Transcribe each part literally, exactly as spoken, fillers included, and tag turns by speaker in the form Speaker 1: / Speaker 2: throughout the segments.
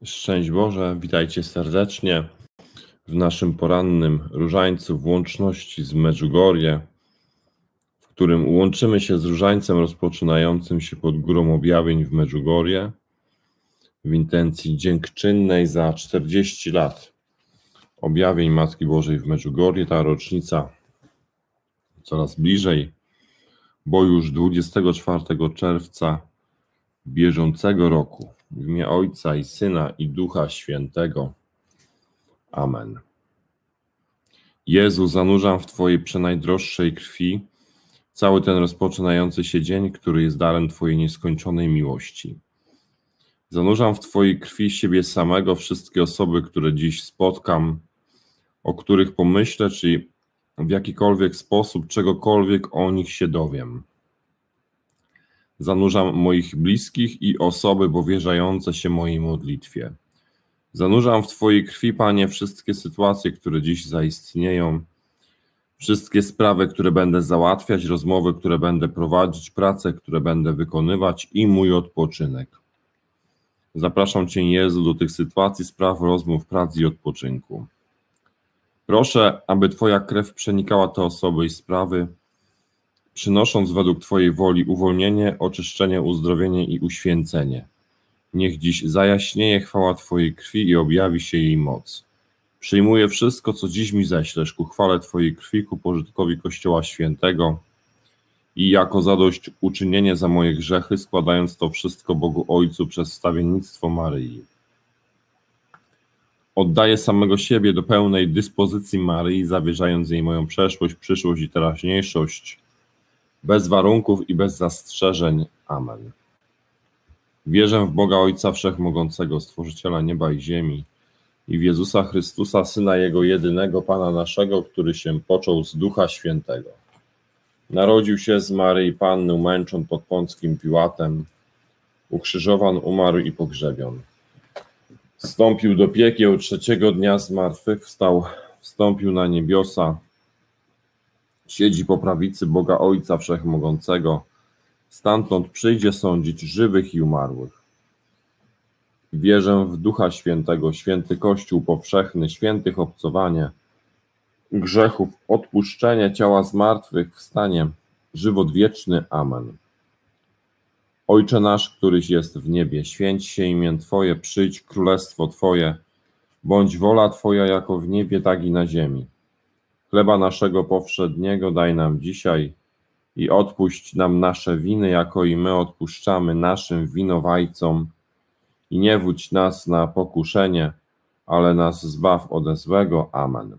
Speaker 1: Szczęść Boże, witajcie serdecznie w naszym porannym różańcu w łączności z Medjugorje, w którym łączymy się z różańcem rozpoczynającym się pod Górą Objawień w Medjugorje w intencji dziękczynnej za czterdzieści lat objawień Matki Bożej w Medjugorje. Ta rocznica coraz bliżej, bo już dwudziestego czwartego czerwca bieżącego roku. W imię Ojca i Syna i Ducha Świętego. Amen. Jezu, zanurzam w Twojej przenajdroższej krwi cały ten rozpoczynający się dzień, który jest darem Twojej nieskończonej miłości. Zanurzam w Twojej krwi siebie samego, wszystkie osoby, które dziś spotkam, o których pomyślę, czy w jakikolwiek sposób, czegokolwiek o nich się dowiem. Zanurzam moich bliskich i osoby powierzające się mojej modlitwie. Zanurzam w Twojej krwi, Panie, wszystkie sytuacje, które dziś zaistnieją, wszystkie sprawy, które będę załatwiać, rozmowy, które będę prowadzić, prace, które będę wykonywać i mój odpoczynek. Zapraszam Cię, Jezu, do tych sytuacji, spraw, rozmów, prac i odpoczynku. Proszę, aby Twoja krew przenikała te osoby i sprawy, przynosząc według Twojej woli uwolnienie, oczyszczenie, uzdrowienie i uświęcenie. Niech dziś zajaśnieje chwała Twojej krwi i objawi się jej moc. Przyjmuję wszystko, co dziś mi ześlesz, ku chwale Twojej krwi, ku pożytkowi Kościoła Świętego i jako zadośćuczynienie za moje grzechy, składając to wszystko Bogu Ojcu przez wstawiennictwo Maryi. Oddaję samego siebie do pełnej dyspozycji Maryi, zawierzając jej moją przeszłość, przyszłość i teraźniejszość, bez warunków i bez zastrzeżeń. Amen. Wierzę w Boga Ojca Wszechmogącego, Stworzyciela nieba i ziemi, i w Jezusa Chrystusa, Syna Jego jedynego, Pana naszego, który się począł z Ducha Świętego. Narodził się z Maryi Panny, umęczon pod Pąckim Piłatem, ukrzyżowan, umarł i pogrzebion. Wstąpił do piekieł, trzeciego dnia zmartwychwstał, wstąpił na niebiosa, siedzi po prawicy Boga Ojca Wszechmogącego, stamtąd przyjdzie sądzić żywych i umarłych. Wierzę w Ducha Świętego, święty Kościół powszechny, świętych obcowanie grzechów, odpuszczenie ciała zmartwychwstanie, żywot wieczny. Amen. Ojcze nasz, któryś jest w niebie, święć się imię Twoje, przyjdź królestwo Twoje, bądź wola Twoja jako w niebie, tak i na ziemi. Chleba naszego powszedniego daj nam dzisiaj i odpuść nam nasze winy, jako i my odpuszczamy naszym winowajcom. I nie wódź nas na pokuszenie, ale nas zbaw ode złego. Amen.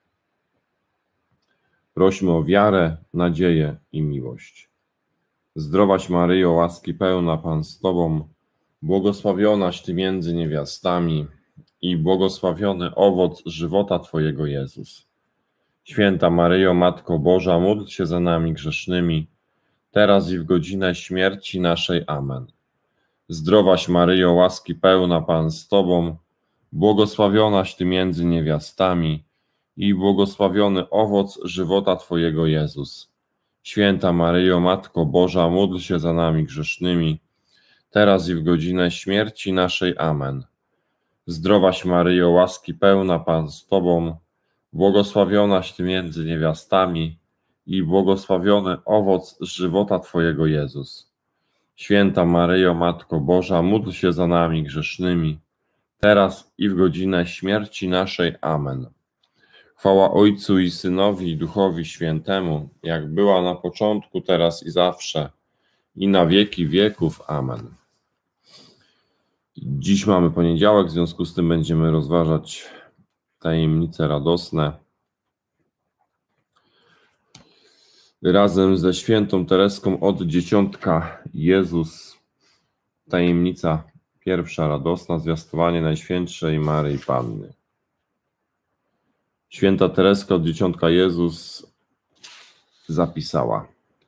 Speaker 1: Prośmy o wiarę, nadzieję i miłość. Zdrowaś Maryjo, łaski pełna, Pan z Tobą, błogosławionaś Ty między niewiastami i błogosławiony owoc żywota Twojego, Jezus. Święta Maryjo, Matko Boża, módl się za nami grzesznymi, teraz i w godzinę śmierci naszej. Amen. Zdrowaś Maryjo, łaski pełna, Pan z Tobą, błogosławionaś Ty między niewiastami i błogosławiony owoc żywota Twojego, Jezus. Święta Maryjo, Matko Boża, módl się za nami grzesznymi, teraz i w godzinę śmierci naszej. Amen. Zdrowaś Maryjo, łaski pełna, Pan z Tobą, błogosławionaś Ty między niewiastami i błogosławiony owoc żywota Twojego, Jezus. Święta Maryjo, Matko Boża, módl się za nami grzesznymi, teraz i w godzinę śmierci naszej. Amen. Chwała Ojcu i Synowi i Duchowi Świętemu, jak była na początku, teraz i zawsze, i na wieki wieków. Amen. Dziś mamy poniedziałek, w związku z tym będziemy rozważać tajemnice radosne razem ze świętą Tereską od Dzieciątka Jezus. Tajemnica pierwsza radosna, zwiastowanie Najświętszej Maryi Panny. Święta Tereska od Dzieciątka Jezus zapisała: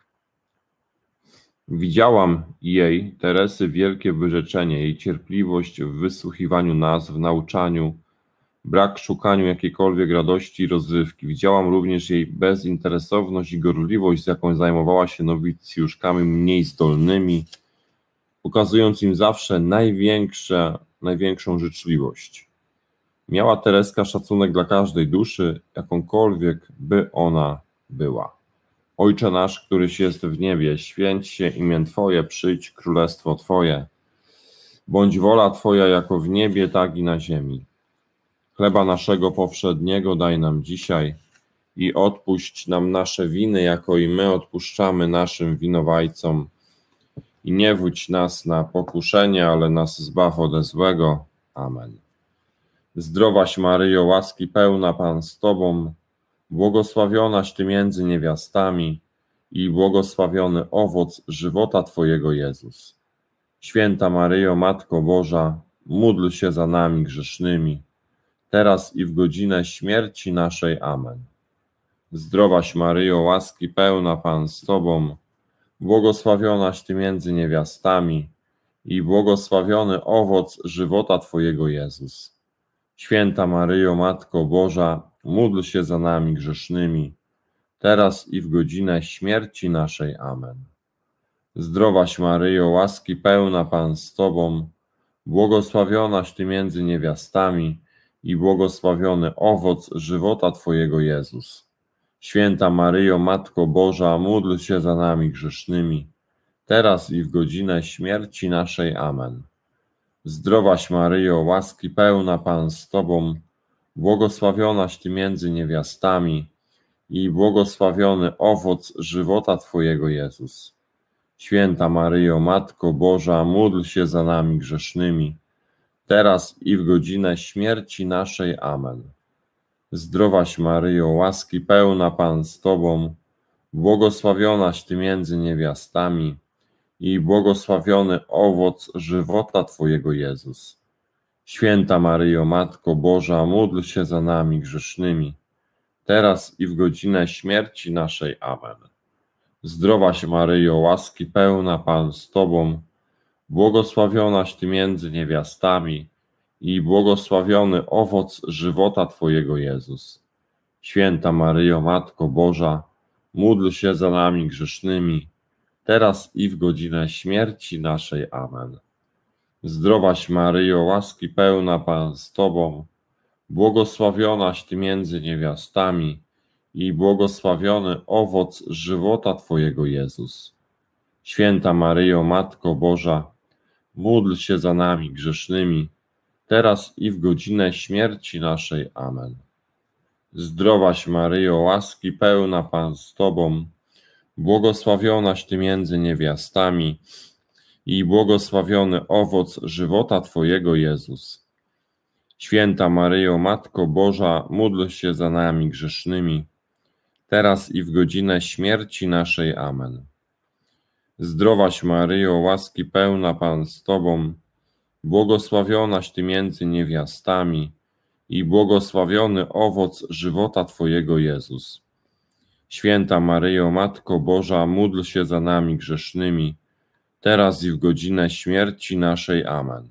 Speaker 1: widziałam jej, Teresy, wielkie wyrzeczenie, jej cierpliwość w wysłuchiwaniu nas, w nauczaniu, brak szukaniu jakiejkolwiek radości i rozrywki. Widziałam również jej bezinteresowność i gorliwość, z jaką zajmowała się nowicjuszkami mniej zdolnymi, pokazując im zawsze największe największą życzliwość. Miała Tereska szacunek dla każdej duszy, jakąkolwiek by ona była. Ojcze nasz, któryś jest w niebie, święć się imię Twoje, przyjdź królestwo Twoje. Bądź wola Twoja jako w niebie, tak i na ziemi. Chleba naszego powszedniego daj nam dzisiaj i odpuść nam nasze winy, jako i my odpuszczamy naszym winowajcom. I nie wódź nas na pokuszenie, ale nas zbaw ode złego. Amen. Zdrowaś Maryjo, łaski pełna, Pan z Tobą, błogosławionaś Ty między niewiastami i błogosławiony owoc żywota Twojego Jezus. Święta Maryjo, Matko Boża, módl się za nami grzesznymi, teraz i w godzinę śmierci naszej. Amen. Zdrowaś Maryjo, łaski pełna, Pan z Tobą, błogosławionaś Ty między niewiastami i błogosławiony owoc żywota Twojego Jezus. Święta Maryjo, Matko Boża, módl się za nami grzesznymi, teraz i w godzinę śmierci naszej. Amen. Zdrowaś Maryjo, łaski pełna, Pan z Tobą, błogosławionaś Ty między niewiastami i błogosławiony owoc żywota Twojego Jezus. Święta Maryjo, Matko Boża, módl się za nami grzesznymi, teraz i w godzinę śmierci naszej. Amen. Zdrowaś Maryjo, łaski pełna, Pan z Tobą, błogosławionaś Ty między niewiastami i błogosławiony owoc żywota Twojego Jezus. Święta Maryjo, Matko Boża, módl się za nami grzesznymi, teraz i w godzinę śmierci naszej. Amen. Zdrowaś Maryjo, łaski pełna, Pan z Tobą, błogosławionaś Ty między niewiastami i błogosławiony owoc żywota Twojego Jezus. Święta Maryjo, Matko Boża, módl się za nami grzesznymi, teraz i w godzinę śmierci naszej. Amen. Zdrowaś Maryjo, łaski pełna, Pan z Tobą, błogosławionaś Ty między niewiastami i błogosławiony owoc żywota Twojego Jezus. Święta Maryjo, Matko Boża, módl się za nami grzesznymi, teraz i w godzinę śmierci naszej. Amen. Zdrowaś Maryjo, łaski pełna, Pan z Tobą, błogosławionaś Ty między niewiastami i błogosławiony owoc żywota Twojego Jezus. Święta Maryjo, Matko Boża, módl się za nami grzesznymi, teraz i w godzinę śmierci naszej. Amen. Zdrowaś Maryjo, łaski pełna, Pan z Tobą, błogosławionaś Ty między niewiastami i błogosławiony owoc żywota Twojego Jezus. Święta Maryjo, Matko Boża, módl się za nami grzesznymi, teraz i w godzinę śmierci naszej. Amen. Zdrowaś Maryjo, łaski pełna, Pan z Tobą, błogosławionaś Ty między niewiastami i błogosławiony owoc żywota Twojego Jezus. Święta Maryjo, Matko Boża, módl się za nami grzesznymi, teraz i w godzinę śmierci naszej. Amen.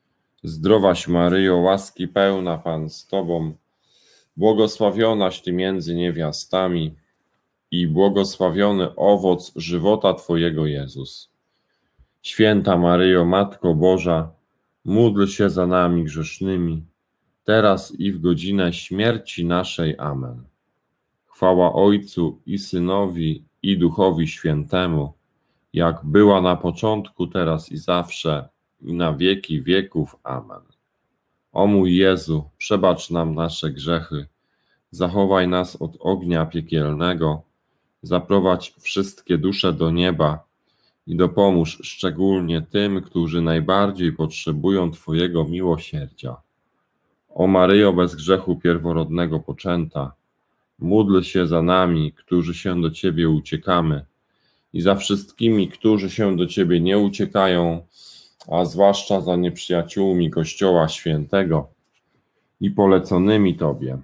Speaker 1: Zdrowaś Maryjo, łaski pełna, Pan z Tobą, błogosławionaś Ty między niewiastami i błogosławiony owoc żywota Twojego Jezus. Święta Maryjo, Matko Boża, módl się za nami grzesznymi, teraz i w godzinę śmierci naszej. Amen. Chwała Ojcu i Synowi i Duchowi Świętemu, jak była na początku, teraz i zawsze, i na wieki wieków. Amen. O mój Jezu, przebacz nam nasze grzechy, zachowaj nas od ognia piekielnego, zaprowadź wszystkie dusze do nieba i dopomóż szczególnie tym, którzy najbardziej potrzebują Twojego miłosierdzia. O Maryjo, bez grzechu pierworodnego poczęta, módl się za nami, którzy się do Ciebie uciekamy, i za wszystkimi, którzy się do Ciebie nie uciekają, a zwłaszcza za nieprzyjaciółmi Kościoła Świętego i poleconymi Tobie.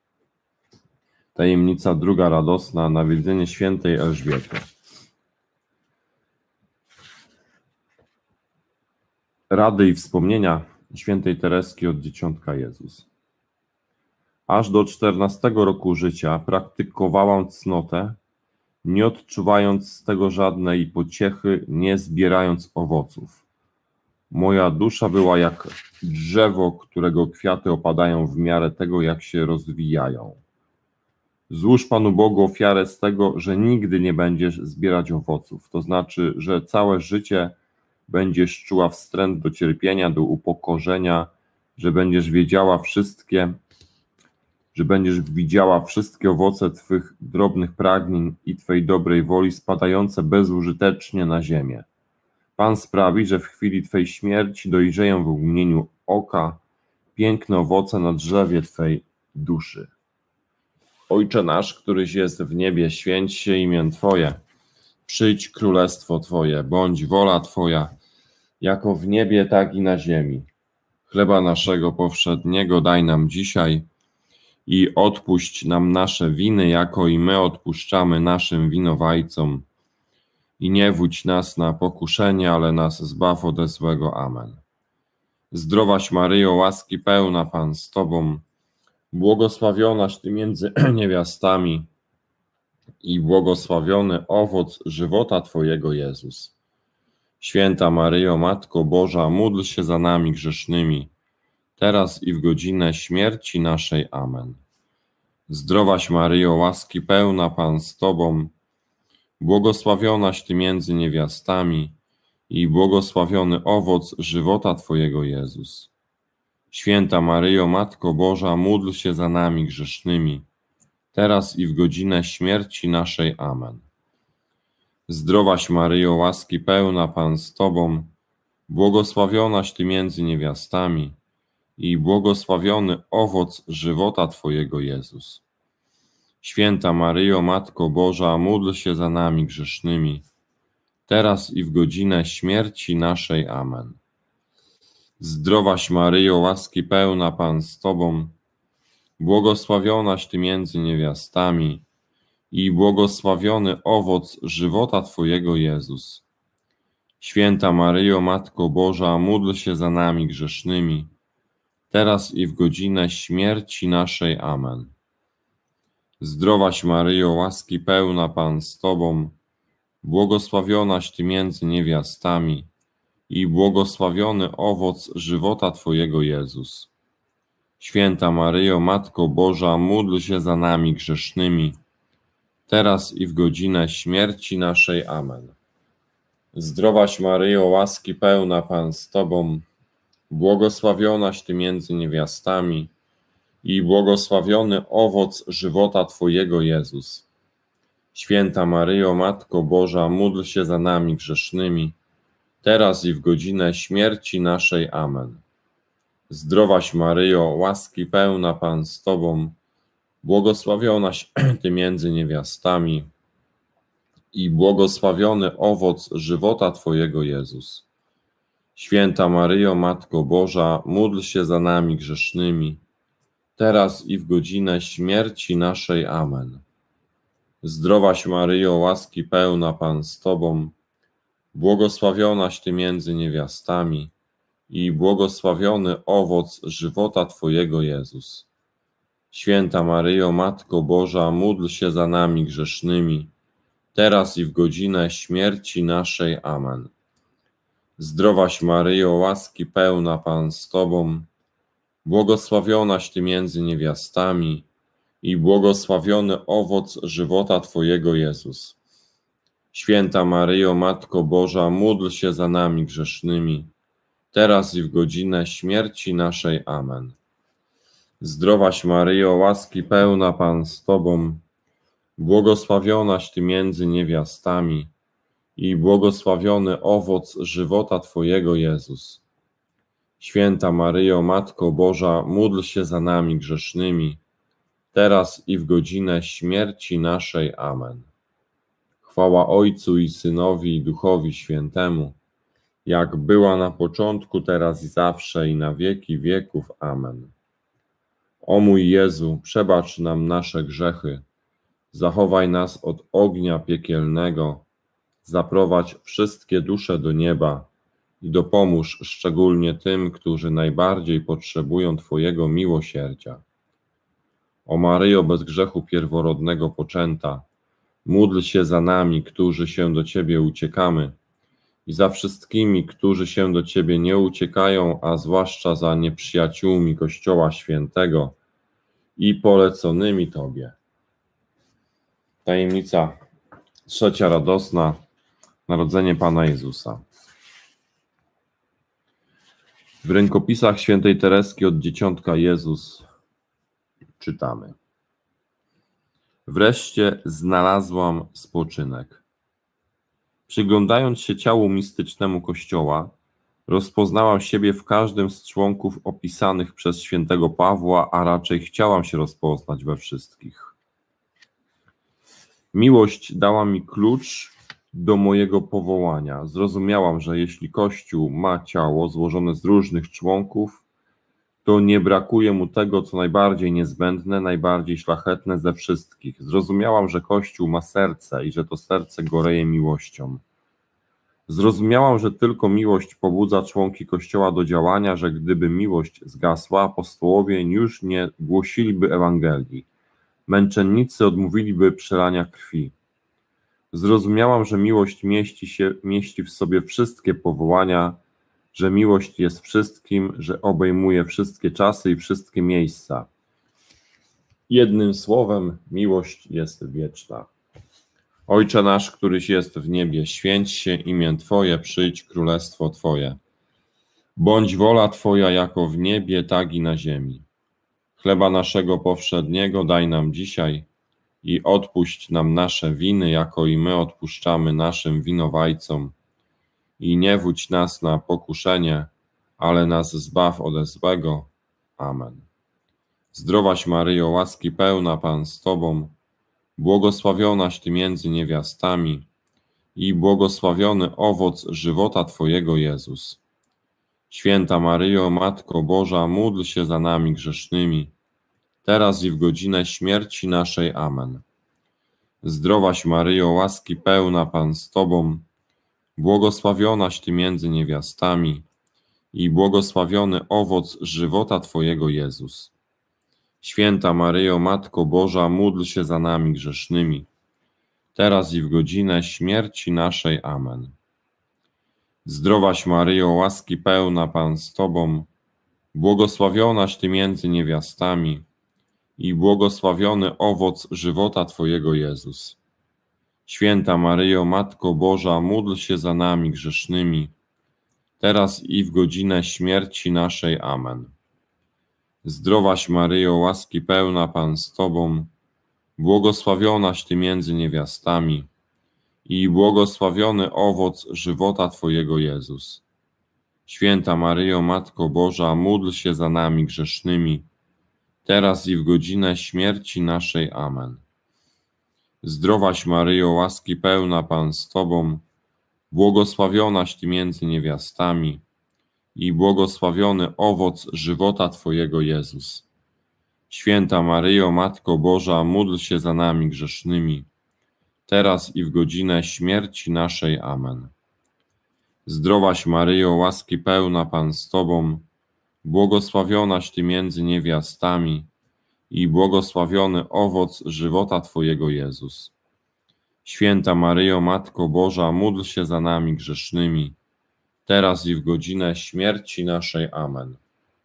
Speaker 1: Tajemnica druga radosna, nawiedzenie świętej Elżbiety. Rady i wspomnienia świętej Tereski od Dzieciątka Jezus. Aż do czternastego roku życia praktykowałam cnotę, nie odczuwając z tego żadnej pociechy, nie zbierając owoców. Moja dusza była jak drzewo, którego kwiaty opadają w miarę tego, jak się rozwijają. Złóż Panu Bogu ofiarę z tego, że nigdy nie będziesz zbierać owoców. To znaczy, że całe życie będziesz czuła wstręt do cierpienia, do upokorzenia, że będziesz wiedziała wszystkie, że będziesz widziała wszystkie owoce Twych drobnych pragnień i Twej dobrej woli spadające bezużytecznie na ziemię. Pan sprawi, że w chwili Twej śmierci dojrzeją w mgnieniu oka piękne owoce na drzewie Twej duszy. Ojcze nasz, któryś jest w niebie, święć się imię Twoje. Przyjdź królestwo Twoje, bądź wola Twoja, jako w niebie, tak i na ziemi. Chleba naszego powszedniego daj nam dzisiaj i odpuść nam nasze winy, jako i my odpuszczamy naszym winowajcom. I nie wódź nas na pokuszenie, ale nas zbaw ode złego. Amen. Zdrowaś Maryjo, łaski pełna, Pan z Tobą, błogosławionaś Ty między niewiastami i błogosławiony owoc żywota Twojego, Jezus. Święta Maryjo, Matko Boża, módl się za nami grzesznymi, teraz i w godzinę śmierci naszej. Amen. Zdrowaś Maryjo, łaski pełna, Pan z Tobą, błogosławionaś Ty między niewiastami i błogosławiony owoc żywota Twojego, Jezus. Święta Maryjo, Matko Boża, módl się za nami grzesznymi, teraz i w godzinę śmierci naszej. Amen. Zdrowaś Maryjo, łaski pełna, Pan z Tobą, błogosławionaś Ty między niewiastami i błogosławiony owoc żywota Twojego, Jezus. Święta Maryjo, Matko Boża, módl się za nami grzesznymi, teraz i w godzinę śmierci naszej. Amen. Zdrowaś Maryjo, łaski pełna, Pan z Tobą, błogosławionaś Ty między niewiastami i błogosławiony owoc żywota Twojego, Jezus. Święta Maryjo, Matko Boża, módl się za nami grzesznymi, teraz i w godzinę śmierci naszej. Amen. Zdrowaś Maryjo, łaski pełna, Pan z Tobą, błogosławionaś Ty między niewiastami i błogosławiony owoc żywota Twojego, Jezus. Święta Maryjo, Matko Boża, módl się za nami grzesznymi, teraz i w godzinę śmierci naszej. Amen. Zdrowaś Maryjo, łaski pełna, Pan z Tobą, błogosławionaś Ty między niewiastami i błogosławiony owoc żywota Twojego, Jezus. Święta Maryjo, Matko Boża, módl się za nami grzesznymi, teraz i w godzinę śmierci naszej. Amen. Zdrowaś Maryjo, łaski pełna, Pan z Tobą, błogosławionaś Ty między niewiastami i błogosławiony owoc żywota Twojego, Jezus. Święta Maryjo, Matko Boża, módl się za nami grzesznymi, teraz i w godzinę śmierci naszej. Amen. Zdrowaś Maryjo, łaski pełna, Pan z Tobą, błogosławionaś Ty między niewiastami i błogosławiony owoc żywota Twojego, Jezus. Święta Maryjo, Matko Boża, módl się za nami grzesznymi, teraz i w godzinę śmierci naszej. Amen. Zdrowaś Maryjo, łaski pełna, Pan z Tobą, błogosławionaś Ty między niewiastami i błogosławiony owoc żywota Twojego, Jezus. Święta Maryjo, Matko Boża, módl się za nami grzesznymi, teraz i w godzinę śmierci naszej. Amen. Zdrowaś Maryjo, łaski pełna, Pan z Tobą, błogosławionaś Ty między niewiastami i błogosławiony owoc żywota Twojego, Jezus. Święta Maryjo, Matko Boża, módl się za nami grzesznymi, teraz i w godzinę śmierci naszej. Amen. Chwała Ojcu i Synowi, i Duchowi Świętemu, jak była na początku, teraz i zawsze, i na wieki wieków. Amen. O mój Jezu, przebacz nam nasze grzechy, zachowaj nas od ognia piekielnego, zaprowadź wszystkie dusze do nieba i dopomóż szczególnie tym, którzy najbardziej potrzebują Twojego miłosierdzia. O Maryjo, bez grzechu pierworodnego poczęta, módl się za nami, którzy się do Ciebie uciekamy i za wszystkimi, którzy się do Ciebie nie uciekają, a zwłaszcza za nieprzyjaciółmi Kościoła Świętego i poleconymi Tobie. Tajemnica trzecia radosna. Narodzenie Pana Jezusa. W rękopisach świętej Tereski od Dzieciątka Jezus czytamy: Wreszcie znalazłam spoczynek. Przyglądając się ciału mistycznemu Kościoła, rozpoznałam siebie w każdym z członków opisanych przez świętego Pawła, a raczej chciałam się rozpoznać we wszystkich. Miłość dała mi klucz do mojego powołania. Zrozumiałam, że jeśli Kościół ma ciało złożone z różnych członków, to nie brakuje mu tego, co najbardziej niezbędne, najbardziej szlachetne ze wszystkich. Zrozumiałam, że Kościół ma serce i że to serce goreje miłością. Zrozumiałam, że tylko miłość pobudza członki Kościoła do działania, że gdyby miłość zgasła, apostołowie już nie głosiliby Ewangelii. Męczennicy odmówiliby przelania krwi. Zrozumiałam, że miłość mieści, się, mieści w sobie wszystkie powołania, że miłość jest wszystkim, że obejmuje wszystkie czasy i wszystkie miejsca. Jednym słowem, miłość jest wieczna. Ojcze nasz, któryś jest w niebie, święć się imię Twoje, przyjdź królestwo Twoje. Bądź wola Twoja jako w niebie, tak i na ziemi. Chleba naszego powszedniego daj nam dzisiaj i odpuść nam nasze winy, jako i my odpuszczamy naszym winowajcom. I nie wódź nas na pokuszenie, ale nas zbaw ode złego. Amen. Zdrowaś Maryjo, łaski pełna, Pan z Tobą, błogosławionaś Ty między niewiastami i błogosławiony owoc żywota Twojego, Jezus. Święta Maryjo, Matko Boża, módl się za nami grzesznymi, teraz i w godzinę śmierci naszej. Amen. Zdrowaś Maryjo, łaski pełna, Pan z Tobą, błogosławionaś Ty między niewiastami i błogosławiony owoc żywota Twojego, Jezus. Święta Maryjo, Matko Boża, módl się za nami grzesznymi, teraz i w godzinę śmierci naszej. Amen. Zdrowaś Maryjo, łaski pełna, Pan z Tobą, błogosławionaś Ty między niewiastami i błogosławiony owoc żywota Twojego, Jezus. Święta Maryjo, Matko Boża, módl się za nami grzesznymi, teraz i w godzinę śmierci naszej. Amen. Zdrowaś Maryjo, łaski pełna, Pan z Tobą, błogosławionaś Ty między niewiastami i błogosławiony owoc żywota Twojego, Jezus. Święta Maryjo, Matko Boża, módl się za nami grzesznymi, teraz i w godzinę śmierci naszej. Amen. Zdrowaś Maryjo, łaski pełna, Pan z Tobą, błogosławionaś Ty między niewiastami i błogosławiony owoc żywota Twojego, Jezus. Święta Maryjo, Matko Boża, módl się za nami grzesznymi, teraz i w godzinę śmierci naszej. Amen. Zdrowaś Maryjo, łaski pełna, Pan z Tobą, błogosławionaś Ty między niewiastami i błogosławiony owoc żywota Twojego, Jezus. Święta Maryjo, Matko Boża, módl się za nami grzesznymi, teraz i w godzinę śmierci naszej. Amen.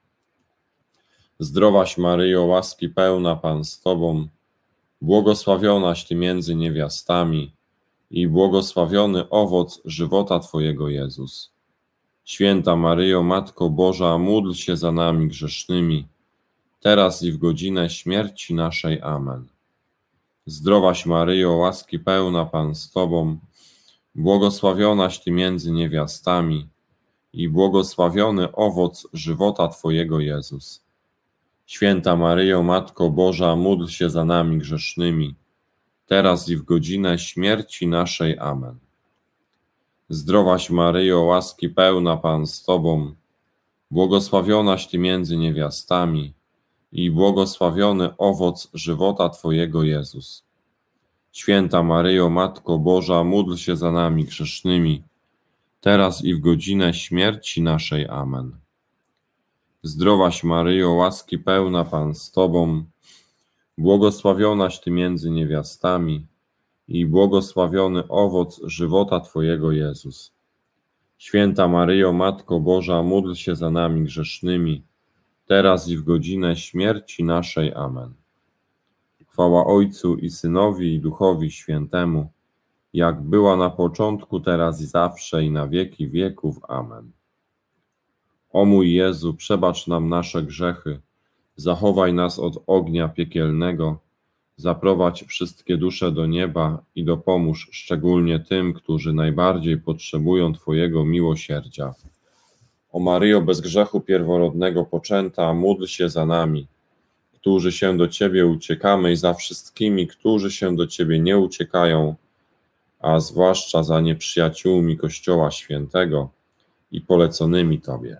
Speaker 1: Zdrowaś Maryjo, łaski pełna, Pan z Tobą, błogosławionaś Ty między niewiastami i błogosławiony owoc żywota Twojego, Jezus. Święta Maryjo, Matko Boża, módl się za nami grzesznymi, teraz i w godzinę śmierci naszej. Amen. Zdrowaś Maryjo, łaski pełna, Pan z Tobą, błogosławionaś Ty między niewiastami i błogosławiony owoc żywota Twojego, Jezus. Święta Maryjo, Matko Boża, módl się za nami grzesznymi, teraz i w godzinę śmierci naszej. Amen. Zdrowaś Maryjo, łaski pełna, Pan z Tobą, błogosławionaś Ty między niewiastami i błogosławiony owoc żywota Twojego, Jezus. Święta Maryjo, Matko Boża, módl się za nami grzesznymi, teraz i w godzinę śmierci naszej. Amen. Zdrowaś Maryjo, łaski pełna, Pan z Tobą, błogosławionaś Ty między niewiastami i błogosławiony owoc żywota Twojego, Jezus. Święta Maryjo, Matko Boża, módl się za nami grzesznymi, teraz i w godzinę śmierci naszej. Amen. Chwała Ojcu i Synowi, i Duchowi Świętemu, jak była na początku, teraz i zawsze, i na wieki wieków. Amen. O mój Jezu, przebacz nam nasze grzechy, zachowaj nas od ognia piekielnego, zaprowadź wszystkie dusze do nieba i dopomóż szczególnie tym, którzy najbardziej potrzebują Twojego miłosierdzia. O Maryjo, bez grzechu pierworodnego poczęta, módl się za nami, którzy się do Ciebie uciekamy, i za wszystkimi, którzy się do Ciebie nie uciekają, a zwłaszcza za nieprzyjaciółmi Kościoła Świętego i poleconymi Tobie.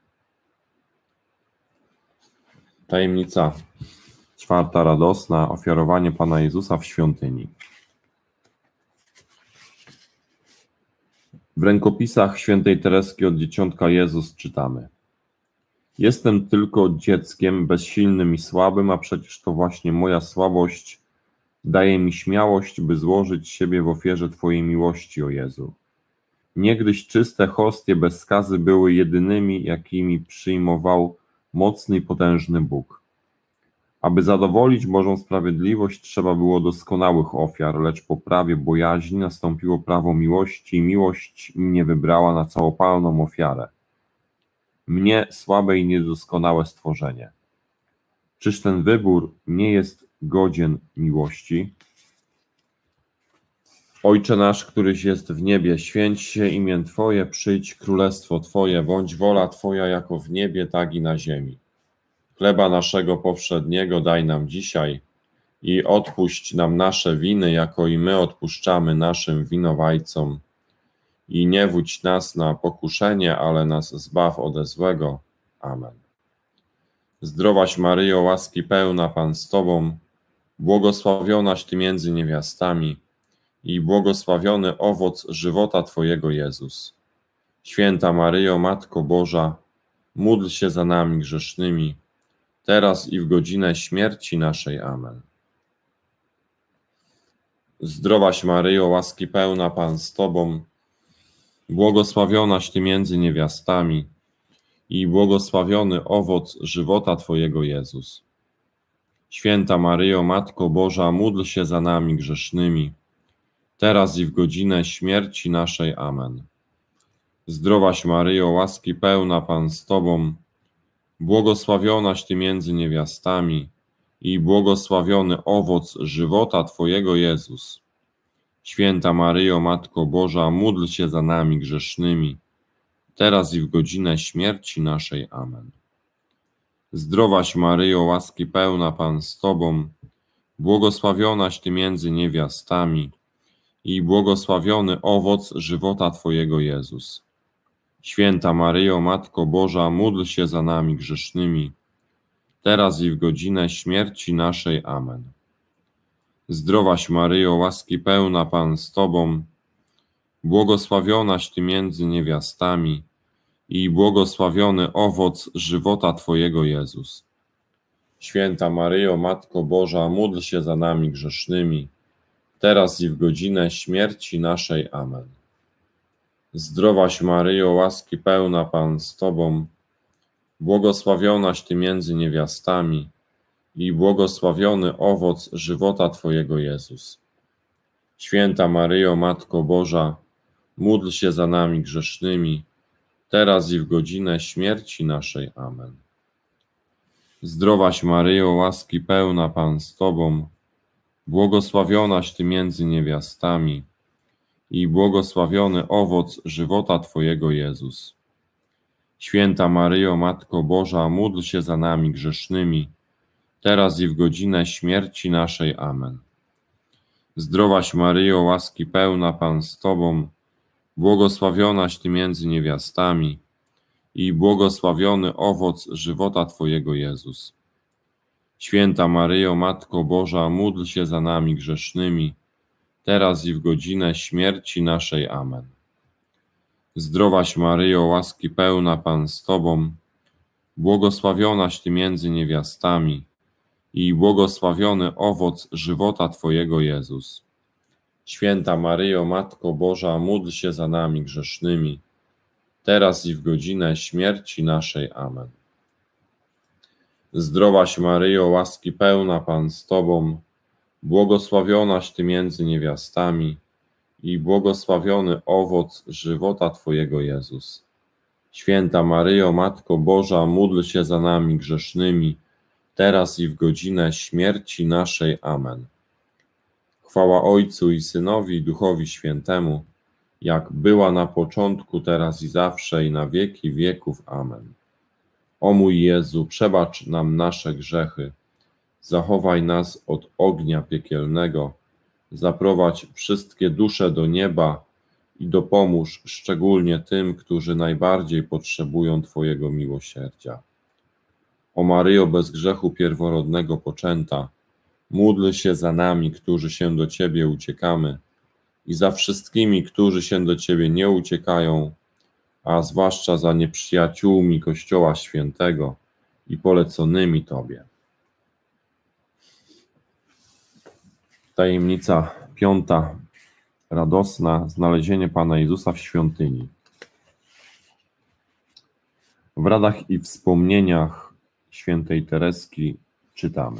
Speaker 1: Tajemnica czwarta radosna, ofiarowanie Pana Jezusa w świątyni. W rękopisach świętej Tereski od Dzieciątka Jezus czytamy: jestem tylko dzieckiem bezsilnym i słabym, a przecież to właśnie moja słabość daje mi śmiałość, by złożyć siebie w ofierze Twojej miłości, o Jezu. Niegdyś czyste hostie bez skazy były jedynymi, jakimi przyjmował mocny i potężny Bóg. Aby zadowolić Bożą sprawiedliwość, trzeba było doskonałych ofiar, lecz po prawie bojaźni nastąpiło prawo miłości i miłość mnie wybrała na całopalną ofiarę. Mnie, słabe i niedoskonałe stworzenie. Czyż ten wybór nie jest godzien miłości? Ojcze nasz, któryś jest w niebie, święć się imię Twoje, przyjdź królestwo Twoje, bądź wola Twoja jako w niebie, tak i na ziemi. Chleba naszego powszedniego daj nam dzisiaj i odpuść nam nasze winy, jako i my odpuszczamy naszym winowajcom. I nie wódź nas na pokuszenie, ale nas zbaw ode złego. Amen. Zdrowaś Maryjo, łaski pełna, Pan z Tobą, błogosławionaś Ty między niewiastami i błogosławiony owoc żywota Twojego, Jezus. Święta Maryjo, Matko Boża, módl się za nami grzesznymi, teraz i w godzinę śmierci naszej. Amen. Zdrowaś Maryjo, łaski pełna, Pan z Tobą, błogosławionaś Ty między niewiastami i błogosławiony owoc żywota Twojego, Jezus. Święta Maryjo, Matko Boża, módl się za nami grzesznymi, teraz i w godzinę śmierci naszej. Amen. Zdrowaś Maryjo, łaski pełna, Pan z Tobą, błogosławionaś Ty między niewiastami i błogosławiony owoc żywota Twojego, Jezus. Święta Maryjo, Matko Boża, módl się za nami grzesznymi, teraz i w godzinę śmierci naszej. Amen. Zdrowaś Maryjo, łaski pełna, Pan z Tobą, błogosławionaś Ty między niewiastami i błogosławiony owoc żywota Twojego, Jezus. Święta Maryjo, Matko Boża, módl się za nami grzesznymi, teraz i w godzinę śmierci naszej. Amen. Zdrowaś Maryjo, łaski pełna, Pan z Tobą, błogosławionaś Ty między niewiastami i błogosławiony owoc żywota Twojego, Jezus. Święta Maryjo, Matko Boża, módl się za nami grzesznymi, teraz i w godzinę śmierci naszej. Amen. Zdrowaś Maryjo, łaski pełna, Pan z Tobą, błogosławionaś Ty między niewiastami i błogosławiony owoc żywota Twojego, Jezus. Święta Maryjo, Matko Boża, módl się za nami grzesznymi, teraz i w godzinę śmierci naszej. Amen. Zdrowaś Maryjo, łaski pełna, Pan z Tobą, błogosławionaś Ty między niewiastami i błogosławiony owoc żywota Twojego, Jezus. Święta Maryjo, Matko Boża, módl się za nami grzesznymi, teraz i w godzinę śmierci naszej. Amen. Zdrowaś Maryjo, łaski pełna, Pan z Tobą, błogosławionaś Ty między niewiastami i błogosławiony owoc żywota Twojego, Jezus. Święta Maryjo, Matko Boża, módl się za nami grzesznymi, teraz i w godzinę śmierci naszej. Amen. Zdrowaś Maryjo, łaski pełna, Pan z Tobą, błogosławionaś Ty między niewiastami i błogosławiony owoc żywota Twojego, Jezus. Święta Maryjo, Matko Boża, módl się za nami grzesznymi, teraz i w godzinę śmierci naszej. Amen. Zdrowaś Maryjo, łaski pełna, Pan z Tobą, błogosławionaś Ty między niewiastami i błogosławiony owoc żywota Twojego, Jezus. Święta Maryjo, Matko Boża, módl się za nami grzesznymi, teraz i w godzinę śmierci naszej. Amen. Chwała Ojcu i Synowi, i Duchowi Świętemu, jak była na początku, teraz i zawsze, i na wieki wieków. Amen. O mój Jezu, przebacz nam nasze grzechy, zachowaj nas od ognia piekielnego, zaprowadź wszystkie dusze do nieba i dopomóż szczególnie tym, którzy najbardziej potrzebują Twojego miłosierdzia. O Maryjo, bez grzechu pierworodnego poczęta, módl się za nami, którzy się do Ciebie uciekamy, i za wszystkimi, którzy się do Ciebie nie uciekają, a zwłaszcza za nieprzyjaciółmi Kościoła Świętego i poleconymi Tobie. Tajemnica piąta, radosna, znalezienie Pana Jezusa w świątyni. W radach i wspomnieniach świętej Tereski czytamy: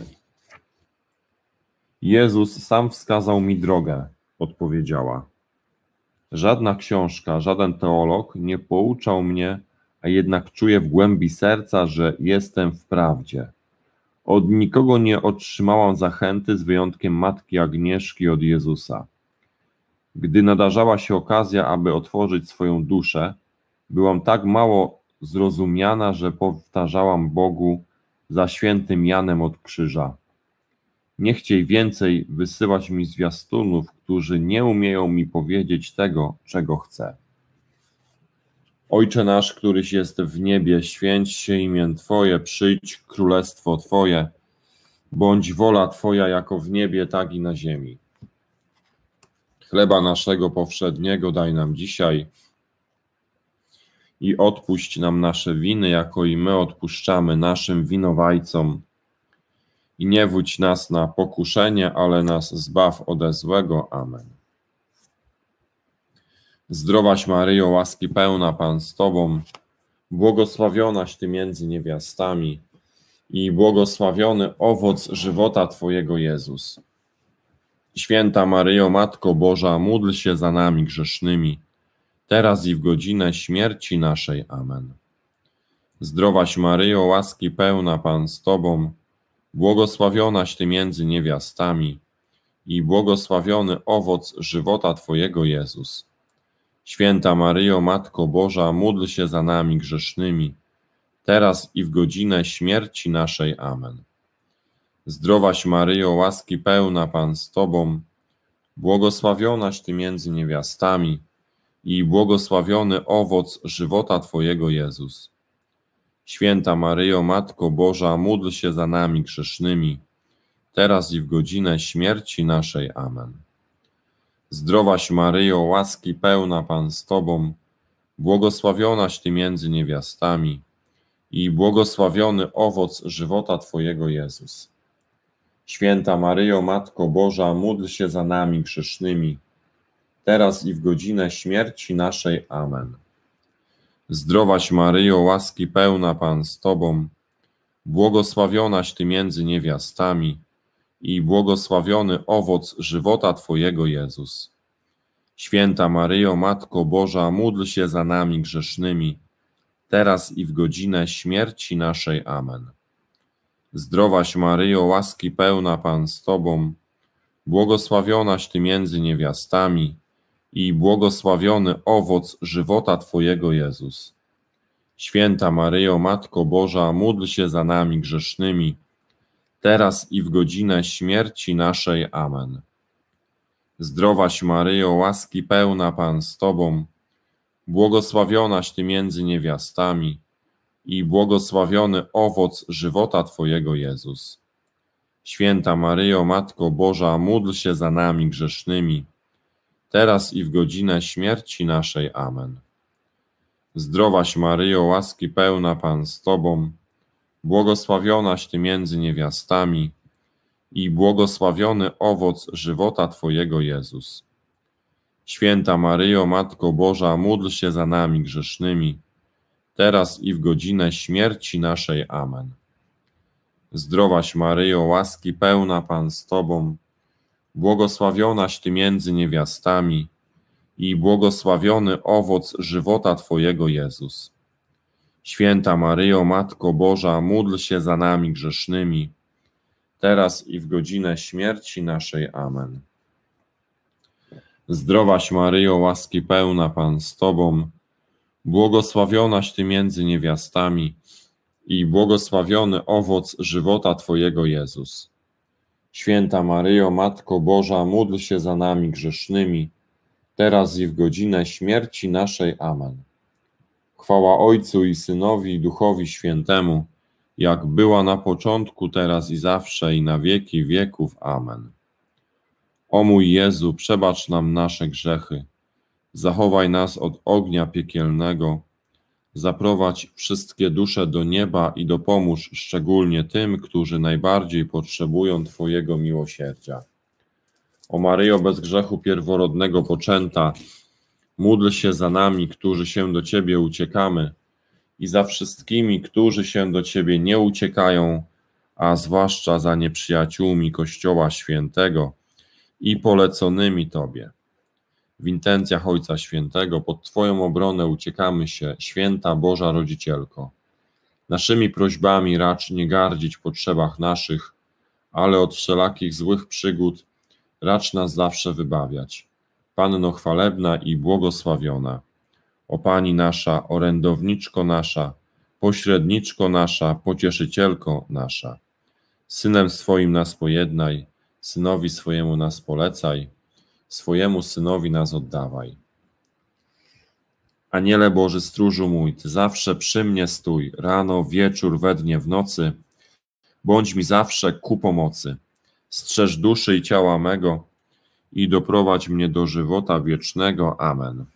Speaker 1: Jezus sam wskazał mi drogę, odpowiedziała. Żadna książka, żaden teolog nie pouczał mnie, a jednak czuję w głębi serca, że jestem w prawdzie. Od nikogo nie otrzymałam zachęty, z wyjątkiem matki Agnieszki, od Jezusa. Gdy nadarzała się okazja, aby otworzyć swoją duszę, byłam tak mało zrozumiana, że powtarzałam Bogu za świętym Janem od krzyża: nie chciej więcej wysyłać mi zwiastunów, którzy nie umieją mi powiedzieć tego, czego chcę. Ojcze nasz, któryś jest w niebie, święć się imię Twoje, przyjdź królestwo Twoje, bądź wola Twoja jako w niebie, tak i na ziemi. Chleba naszego powszedniego daj nam dzisiaj i odpuść nam nasze winy, jako i my odpuszczamy naszym winowajcom. I nie wódź nas na pokuszenie, ale nas zbaw ode złego. Amen. Zdrowaś Maryjo, łaski pełna, Pan z Tobą, błogosławionaś Ty między niewiastami i błogosławiony owoc żywota Twojego, Jezus. Święta Maryjo, Matko Boża, módl się za nami grzesznymi, teraz i w godzinę śmierci naszej. Amen. Zdrowaś Maryjo, łaski pełna, Pan z Tobą, błogosławionaś Ty między niewiastami i błogosławiony owoc żywota Twojego, Jezus. Święta Maryjo, Matko Boża, módl się za nami grzesznymi, teraz i w godzinę śmierci naszej. Amen. Zdrowaś Maryjo, łaski pełna, Pan z Tobą, błogosławionaś Ty między niewiastami i błogosławiony owoc żywota Twojego, Jezus. Święta Maryjo, Matko Boża, módl się za nami grzesznymi, teraz i w godzinę śmierci naszej. Amen. Zdrowaś Maryjo, łaski pełna, Pan z Tobą, błogosławionaś Ty między niewiastami i błogosławiony owoc żywota Twojego, Jezus. Święta Maryjo, Matko Boża, módl się za nami grzesznymi, teraz i w godzinę śmierci naszej. Amen. Zdrowaś Maryjo, łaski pełna, Pan z Tobą, błogosławionaś Ty między niewiastami i błogosławiony owoc żywota Twojego, Jezus. Święta Maryjo, Matko Boża, módl się za nami grzesznymi, teraz i w godzinę śmierci naszej. Amen. Zdrowaś Maryjo, łaski pełna, Pan z Tobą, błogosławionaś Ty między niewiastami i błogosławiony owoc żywota Twojego, Jezus. Święta Maryjo, Matko Boża, módl się za nami grzesznymi, teraz i w godzinę śmierci naszej. Amen. Zdrowaś Maryjo, łaski pełna, Pan z Tobą, błogosławionaś Ty między niewiastami i błogosławiony owoc żywota Twojego, Jezus. Święta Maryjo, Matko Boża, módl się za nami grzesznymi, teraz i w godzinę śmierci naszej. Amen. Zdrowaś Maryjo, łaski pełna, Pan z Tobą, błogosławionaś Ty między niewiastami i błogosławiony owoc żywota Twojego, Jezus. Święta Maryjo, Matko Boża, módl się za nami grzesznymi, teraz i w godzinę śmierci naszej. Amen. Zdrowaś Maryjo, łaski pełna, Pan z Tobą, błogosławionaś Ty między niewiastami i błogosławiony owoc żywota Twojego, Jezus. Święta Maryjo, Matko Boża, módl się za nami grzesznymi, teraz i w godzinę śmierci naszej. Amen. Zdrowaś Maryjo, łaski pełna, Pan z Tobą, błogosławionaś Ty między niewiastami i błogosławiony owoc żywota Twojego, Jezus. Święta Maryjo, Matko Boża, módl się za nami grzesznymi, teraz i w godzinę śmierci naszej. Amen. Chwała Ojcu i Synowi i Duchowi Świętemu, jak była na początku, teraz i zawsze, i na wieki wieków. Amen. O mój Jezu, przebacz nam nasze grzechy, zachowaj nas od ognia piekielnego, zaprowadź wszystkie dusze do nieba i dopomóż szczególnie tym, którzy najbardziej potrzebują Twojego miłosierdzia. O Maryjo, bez grzechu pierworodnego poczęta, módl się za nami, którzy się do Ciebie uciekamy, i za wszystkimi, którzy się do Ciebie nie uciekają, a zwłaszcza za nieprzyjaciółmi Kościoła Świętego i poleconymi Tobie. W intencjach Ojca Świętego pod Twoją obronę uciekamy się, Święta Boża Rodzicielko. Naszymi prośbami racz nie gardzić w potrzebach naszych, ale od wszelakich złych przygód racz nas zawsze wybawiać. Panno chwalebna i błogosławiona, o Pani nasza, orędowniczko nasza, pośredniczko nasza, pocieszycielko nasza. Synem swoim nas pojednaj, Synowi swojemu nas polecaj, swojemu Synowi nas oddawaj. Aniele Boży, stróżu mój, Ty zawsze przy mnie stój, rano, wieczór, we dnie, w nocy, bądź mi zawsze ku pomocy. Strzeż duszy i ciała mego i doprowadź mnie do żywota wiecznego. Amen.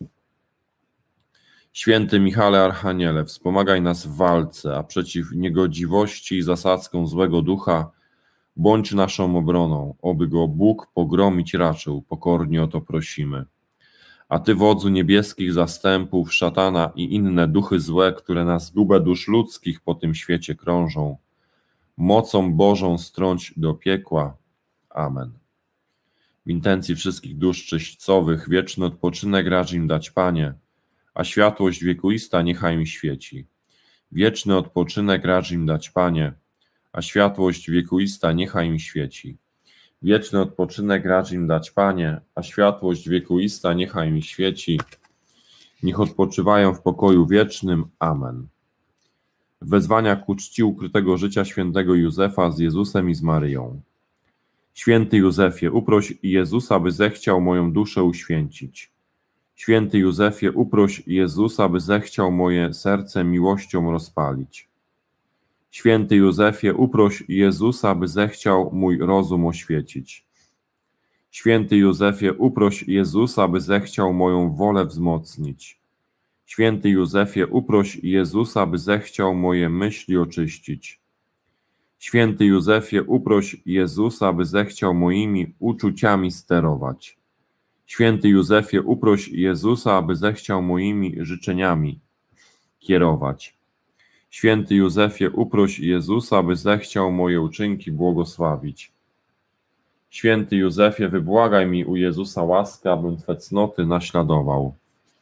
Speaker 1: Święty Michale Archaniele, wspomagaj nas w walce, a przeciw niegodziwości i zasadzkom złego ducha bądź naszą obroną, oby go Bóg pogromić raczył, pokornie o to prosimy. A Ty, wodzu niebieskich zastępów, szatana i inne duchy złe, które na zgubę dusz ludzkich po tym świecie krążą, mocą Bożą strąć do piekła. Amen. W intencji wszystkich dusz czyśćcowych wieczny odpoczynek racz im dać, Panie, a światłość wiekuista niechaj im świeci. Wieczny odpoczynek racz im dać, Panie, a światłość wiekuista niechaj im świeci. Wieczny odpoczynek racz im dać, Panie, a światłość wiekuista niechaj im świeci. Niech odpoczywają w pokoju wiecznym. Amen. Wezwania ku czci ukrytego życia świętego Józefa z Jezusem i z Maryją. Święty Józefie, uproś Jezusa, by zechciał moją duszę uświęcić. Święty Józefie, uproś Jezusa, by zechciał moje serce miłością rozpalić. Święty Józefie, uproś Jezusa, by zechciał mój rozum oświecić. Święty Józefie, uproś Jezusa, by zechciał moją wolę wzmocnić. Święty Józefie, uproś Jezusa, by zechciał moje myśli oczyścić. Święty Józefie, uproś Jezusa, by zechciał moimi uczuciami sterować. Święty Józefie, uproś Jezusa, aby zechciał moimi życzeniami kierować. Święty Józefie, uproś Jezusa, aby zechciał moje uczynki błogosławić. Święty Józefie, wybłagaj mi u Jezusa łaskę, abym Twe cnoty naśladował.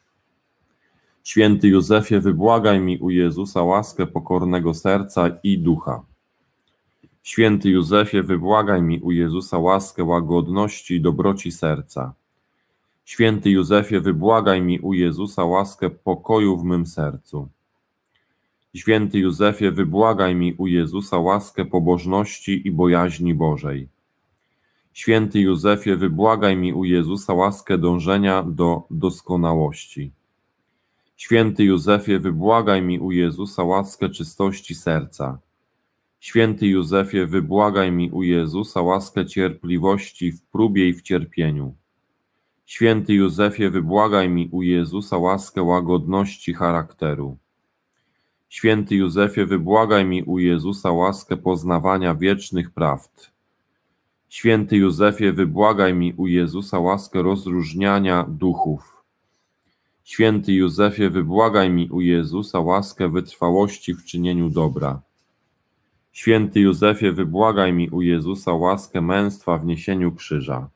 Speaker 1: Święty Józefie, wybłagaj mi u Jezusa łaskę pokornego serca i ducha. Święty Józefie, wybłagaj mi u Jezusa łaskę łagodności i dobroci serca. Święty Józefie, wybłagaj mi u Jezusa łaskę pokoju w mym sercu. Święty Józefie, wybłagaj mi u Jezusa łaskę pobożności i bojaźni Bożej. Święty Józefie, wybłagaj mi u Jezusa łaskę dążenia do doskonałości. Święty Józefie, wybłagaj mi u Jezusa łaskę czystości serca. Święty Józefie, wybłagaj mi u Jezusa łaskę cierpliwości w próbie i w cierpieniu. Święty Józefie, wybłagaj mi u Jezusa łaskę łagodności charakteru. Święty Józefie, wybłagaj mi u Jezusa łaskę poznawania wiecznych prawd. Święty Józefie, wybłagaj mi u Jezusa łaskę rozróżniania duchów. Święty Józefie, wybłagaj mi u Jezusa łaskę wytrwałości w czynieniu dobra. Święty Józefie, wybłagaj mi u Jezusa łaskę męstwa w niesieniu krzyża.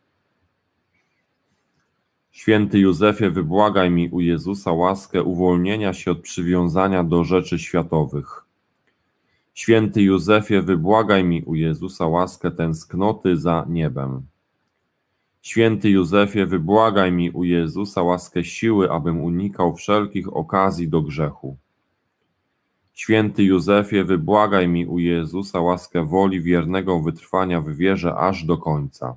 Speaker 1: Święty Józefie, wybłagaj mi u Jezusa łaskę uwolnienia się od przywiązania do rzeczy światowych. Święty Józefie, wybłagaj mi u Jezusa łaskę tęsknoty za niebem. Święty Józefie, wybłagaj mi u Jezusa łaskę siły, abym unikał wszelkich okazji do grzechu. Święty Józefie, wybłagaj mi u Jezusa łaskę woli wiernego wytrwania w wierze aż do końca.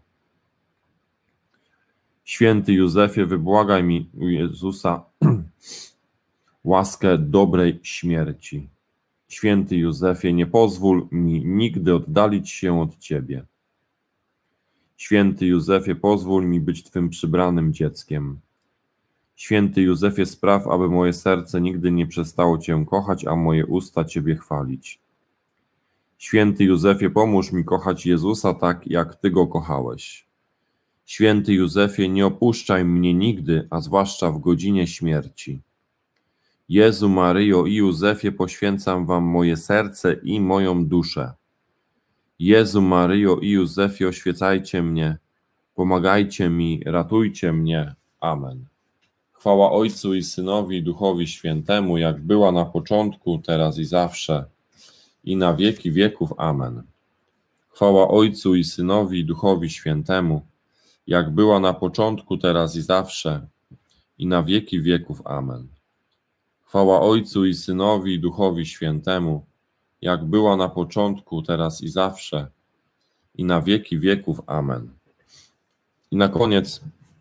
Speaker 1: Święty Józefie, wybłagaj mi u Jezusa łaskę dobrej śmierci. Święty Józefie, nie pozwól mi nigdy oddalić się od Ciebie. Święty Józefie, pozwól mi być Twym przybranym dzieckiem. Święty Józefie, spraw, aby moje serce nigdy nie przestało Cię kochać, a moje usta Ciebie chwalić. Święty Józefie, pomóż mi kochać Jezusa tak, jak Ty Go kochałeś. Święty Józefie, nie opuszczaj mnie nigdy, a zwłaszcza w godzinie śmierci. Jezu, Maryjo i Józefie, poświęcam Wam moje serce i moją duszę. Jezu, Maryjo i Józefie, oświecajcie mnie, pomagajcie mi, ratujcie mnie. Amen. Chwała Ojcu i Synowi i Duchowi Świętemu, jak była na początku, teraz i zawsze, i na wieki wieków. Amen. Chwała Ojcu i Synowi i Duchowi Świętemu, jak była na początku, teraz i zawsze, i na wieki wieków. Amen. Chwała Ojcu i Synowi i Duchowi Świętemu, jak była na początku, teraz i zawsze, i na wieki wieków. Amen. I na koniec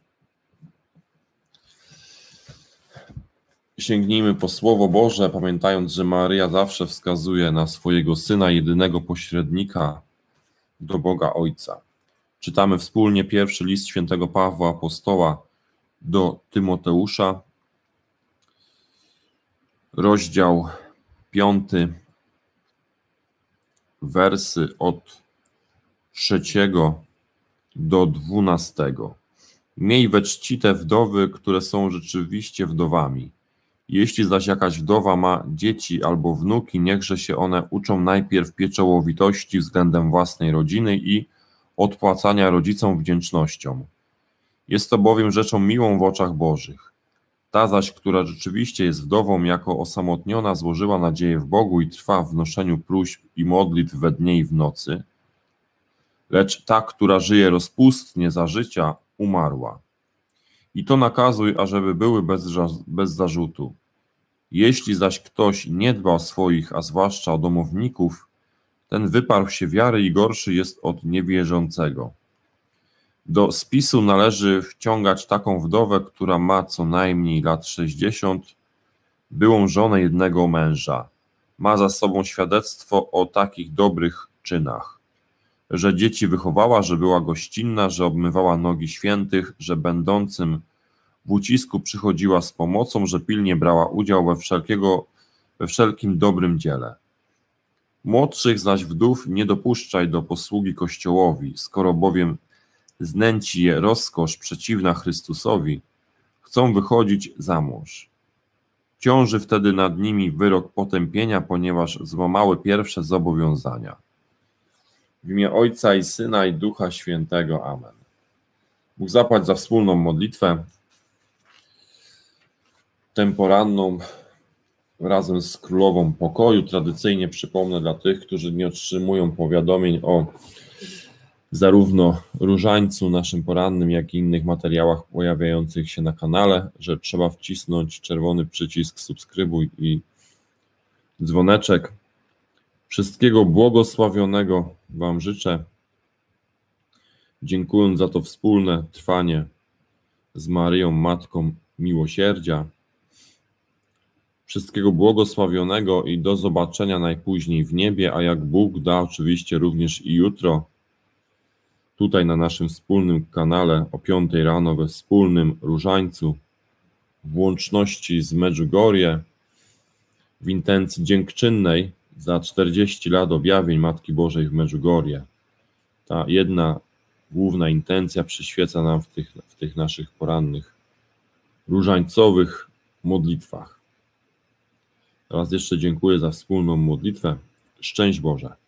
Speaker 1: sięgnijmy po Słowo Boże, pamiętając, że Maryja zawsze wskazuje na swojego Syna, jedynego pośrednika do Boga Ojca. Czytamy wspólnie pierwszy list świętego Pawła Apostoła do Tymoteusza, rozdział piąty, wersy od trzeciego do dwunastego. Miej we czci te wdowy, które są rzeczywiście wdowami. Jeśli zaś jakaś wdowa ma dzieci albo wnuki, niechże się one uczą najpierw pieczołowitości względem własnej rodziny i odpłacania rodzicom wdzięcznością. Jest to bowiem rzeczą miłą w oczach Bożych. Ta zaś, która rzeczywiście jest wdową, jako osamotniona, złożyła nadzieję w Bogu i trwa w noszeniu próśb i modlitw we dnie i w nocy, lecz ta, która żyje rozpustnie za życia, umarła. I to nakazuj, ażeby były bez, bez zarzutu. Jeśli zaś ktoś nie dba o swoich, a zwłaszcza o domowników, ten wyparł się wiary i gorszy jest od niewierzącego. Do spisu należy wciągać taką wdowę, która ma co najmniej lat sześćdziesiąt, byłą żonę jednego męża. Ma za sobą świadectwo o takich dobrych czynach, że dzieci wychowała, że była gościnna, że obmywała nogi świętych, że będącym w ucisku przychodziła z pomocą, że pilnie brała udział we, wszelkiego, we wszelkim dobrym dziele. Młodszych zaś wdów nie dopuszczaj do posługi Kościołowi, skoro bowiem znęci je rozkosz przeciwna Chrystusowi, chcą wychodzić za mąż. Ciąży wtedy nad nimi wyrok potępienia, ponieważ złamały pierwsze zobowiązania. W imię Ojca i Syna i Ducha Świętego. Amen. Bóg zapłać za wspólną modlitwę tę poranną razem z Królową Pokoju. Tradycyjnie przypomnę dla tych, którzy nie otrzymują powiadomień o zarówno różańcu naszym porannym, jak i innych materiałach pojawiających się na kanale, że trzeba wcisnąć czerwony przycisk subskrybuj i dzwoneczek. Wszystkiego błogosławionego Wam życzę, dziękując za to wspólne trwanie z Maryją, Matką Miłosierdzia. Wszystkiego błogosławionego i do zobaczenia najpóźniej w niebie, a jak Bóg da, oczywiście również i jutro, tutaj na naszym wspólnym kanale o piątej rano we wspólnym różańcu w łączności z Medjugorje w intencji dziękczynnej za czterdzieści lat objawień Matki Bożej w Medjugorje. Ta jedna główna intencja przyświeca nam w tych, w tych naszych porannych, różańcowych modlitwach. Raz jeszcze dziękuję za wspólną modlitwę. Szczęść Boże.